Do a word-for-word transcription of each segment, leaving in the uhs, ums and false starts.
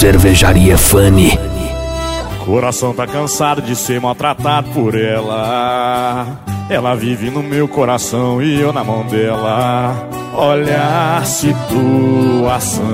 Cervejaria Fanny. Coração tá cansado de ser maltratado por ela. Ela vive no meu coração e eu na mão dela. Olha a situação.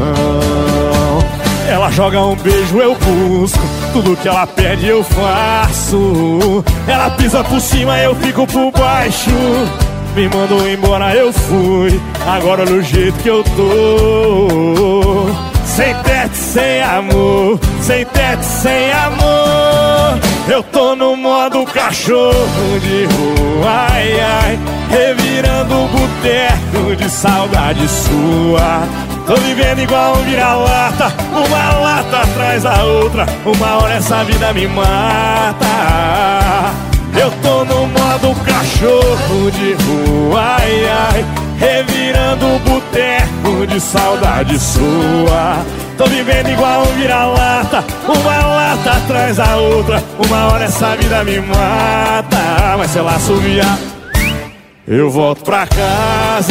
Ela joga um beijo, eu busco. Tudo que ela pede eu faço. Ela pisa por cima, eu fico por baixo. Me mandou embora, eu fui. Agora olha o jeito que eu tô. Sem teto, sem amor. Sem teto, sem amor. Eu tô no modo cachorro de rua, ai, ai, revirando o boteco de saudade sua. Tô vivendo igual um vira-lata, uma lata atrás da outra. Uma hora essa vida me mata. Eu tô no modo cachorro de rua, ai, ai, revirando o boteco de saudade sua. Tô vivendo igual um vira-lata, uma lata atrás da outra. Uma hora essa vida me mata. Mas se ela assoviar, eu volto pra casa.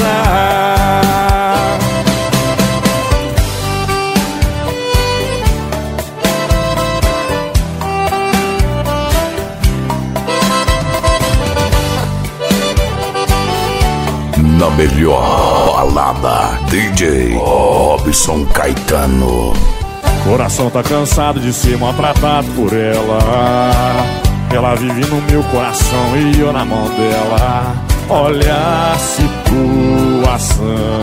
Na melhor balada, D J Robson Caetano. Coração tá cansado de ser maltratado por ela. Ela vive no meu coração e eu na mão dela. Olha a situação.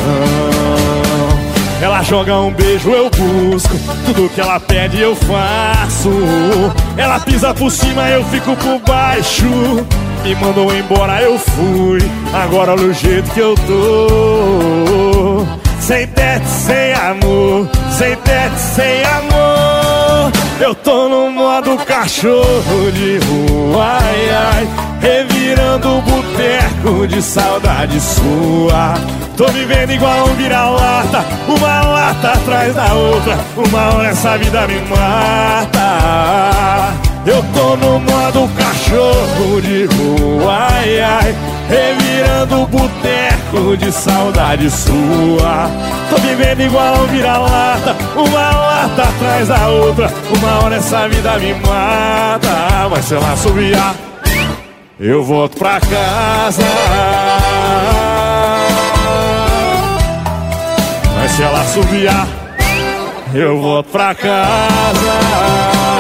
Ela joga um beijo, eu busco. Tudo que ela pede eu faço. Ela pisa por cima, eu fico por baixo. Me mandou embora, eu fui. Agora olha o jeito que eu tô. Sem teto, sem amor. Sem teto, sem amor. Eu tô no modo cachorro de rua, ai, ai, revirando o boteco de saudade sua. Tô vivendo igual um vira-lata, uma lata atrás da outra. Uma hora essa vida me mata. Eu tô no modo cachorro de rua, ai, ai, revirando o boteco de saudade sua. Tô vivendo igual um vira-lata, uma lata atrás da outra. Uma hora essa vida me mata. Mas se ela assoviar, eu volto pra casa. Mas se ela assoviar, eu volto pra casa.